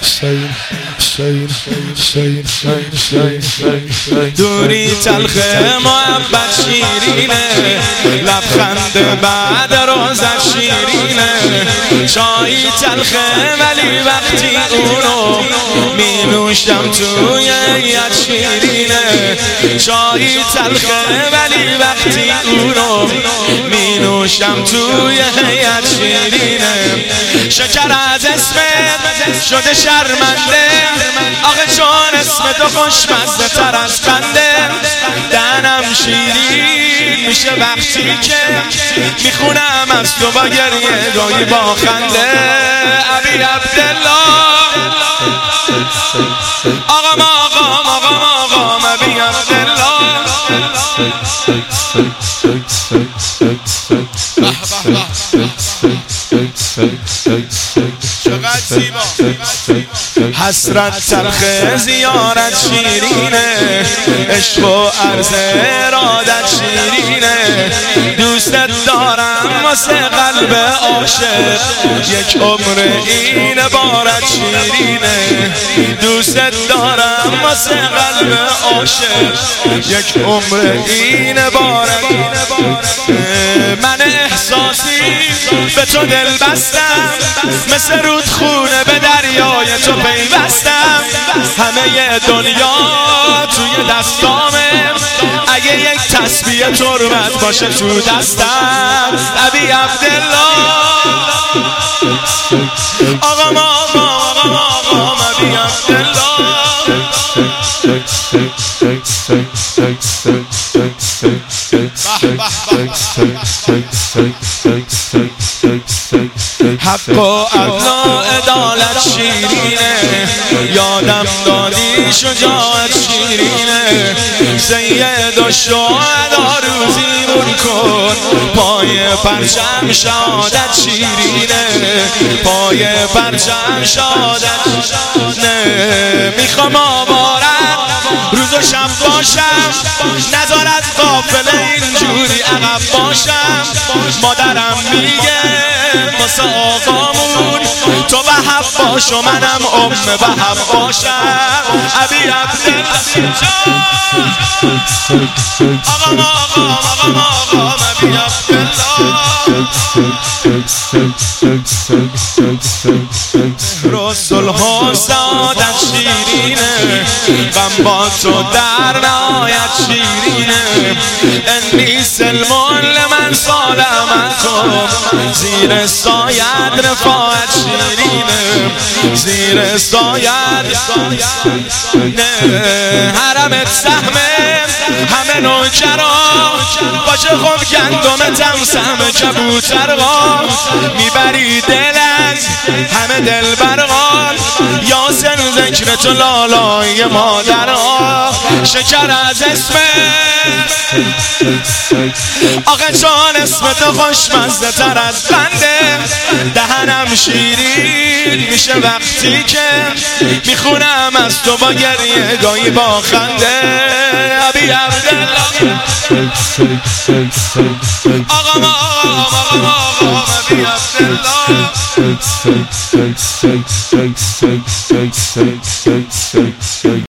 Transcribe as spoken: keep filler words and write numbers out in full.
دوری تلخه محبت شیرینه، لبخند بعد روزت شیرینه. چای تلخه ولی وقتی اونو می نوشم توی یاد شیرینه. چای تلخه ولی وقتی اونو می نوشم توی یاد شیرینه. شکر از اسمت شده شرمنده، آخه چون اسم تو خوشمزه تر از خنده. دهنم شیرین میشه وقتی که میخونم از تو با گریه گاهی با خنده. ابی عبدالله آقام آقام آقام آقام ابی عبدالله. چقدر زیبا. حسرت تلخ زیارت شیرینه، عشق و عرض ارادت شیرینه. دوستت دارم واسه قلب عاشق، یک عمر این بارت شیرینه. دوستت دارم واسه قلب عاشق، یک عمر این بارت. من احساسی به تو دل بستم، مثل رودخونه به دریای تو پیوستم. همه دنیا توی دستامه، اگه یک تسبیح تربت باشه تو دستم. ابی عبدالله آقام آقام آقام ابی عبدالله. حق و عدل و عدالت شیرینه، یادم دادی شجاعت شیرینه. سید و شهدا روزیمون کن، پای پرچم شهادت شیرینه. پای پرچم شهادت شیرینه. میخوام آوارم روز و شب باشم، نزار از قافله اینجوری عقب باشم. مادرم میگه واسه آقامون تو وهب باش و منم ام وهب باشم. ابی عبدالله آقام آقام آقام آقام ابی عبدالله. رسول ها سعادت شیرینه، غم با تو در نهایت شیرینه. انی سلمون لمن سالمتم، زیر سایت رفاعت شیرینه. زیر سایت نه حرمت سهمه، همه نوکرا باشه خب گندمتم سهم کبوترها. میبری دلت همه دل برقان، یاسر ذکر تو لالای مادرها. شکر از اسمت آقا چون اسم تو خوشمزه تر از خنده. دهنم شیرین میشه وقتی که میخونم از تو با گریه گاهی با خنده. ابی عبدالله آقام آقام آقام آقام ابی عبدالله.